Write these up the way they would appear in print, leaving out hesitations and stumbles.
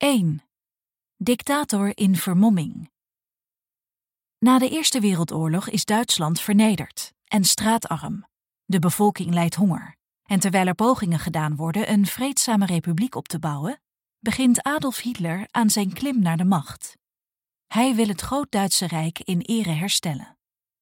1. Dictator in vermomming. Na de Eerste Wereldoorlog is Duitsland vernederd en straatarm. De bevolking lijdt honger. En terwijl er pogingen gedaan worden een vreedzame republiek op te bouwen, begint Adolf Hitler aan zijn klim naar de macht. Hij wil het Groot-Duitse Rijk in ere herstellen.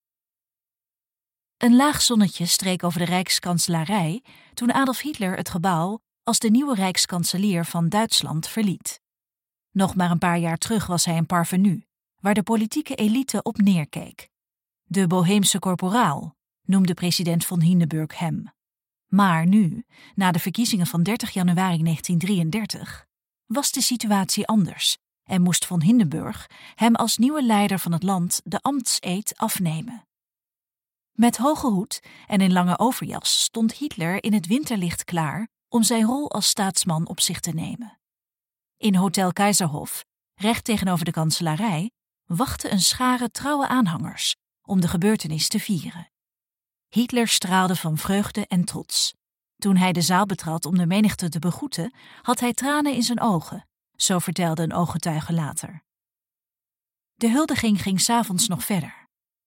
Een laag zonnetje streek over de Rijkskanselarij toen Adolf Hitler het gebouw als de nieuwe rijkskanselier van Duitsland verliet. Nog maar een paar jaar terug was hij een parvenu, waar de politieke elite op neerkeek. De Boheemse korporaal, noemde president von Hindenburg hem. Maar nu, na de verkiezingen van 30 januari 1933, was de situatie anders en moest von Hindenburg hem als nieuwe leider van het land de ambtseed afnemen. Met hoge hoed en in lange overjas stond Hitler in het winterlicht klaar om zijn rol als staatsman op zich te nemen. In Hotel Kaiserhof, recht tegenover de kanselarij, wachtte een schare trouwe aanhangers om de gebeurtenis te vieren. Hitler straalde van vreugde en trots. Toen hij de zaal betrad om de menigte te begroeten, had hij tranen in zijn ogen, zo vertelde een ooggetuige later. De huldiging ging 's avonds nog verder.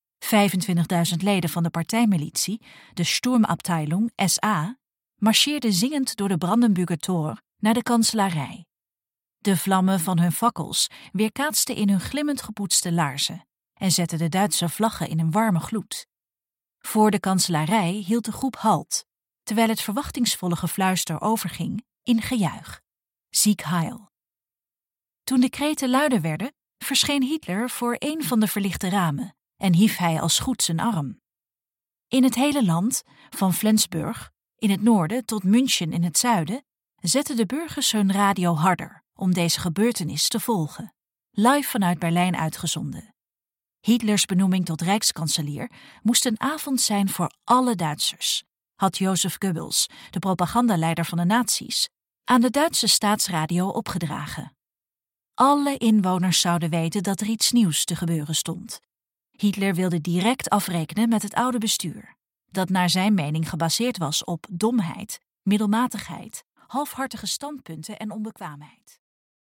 25.000 leden van de partijmilitie, de Sturmabteilung SA, marcheerden zingend door de Brandenburger Tor naar de kanselarij. De vlammen van hun fakkels weerkaatsten in hun glimmend gepoetste laarzen en zetten de Duitse vlaggen in een warme gloed. Voor de kanselarij hield de groep halt, terwijl het verwachtingsvolle gefluister overging in gejuich. Sieg Heil. Toen de kreten luider werden, verscheen Hitler voor een van de verlichte ramen en hief hij als goed zijn arm. In het hele land, van Flensburg in het noorden tot München in het zuiden, zetten de burgers hun radio harder om deze gebeurtenis te volgen, live vanuit Berlijn uitgezonden. Hitlers benoeming tot rijkskanselier moest een avond zijn voor alle Duitsers, had Joseph Goebbels, de propagandaleider van de nazi's, aan de Duitse staatsradio opgedragen. Alle inwoners zouden weten dat er iets nieuws te gebeuren stond. Hitler wilde direct afrekenen met het oude bestuur, dat naar zijn mening gebaseerd was op domheid, middelmatigheid, halfhartige standpunten en onbekwaamheid.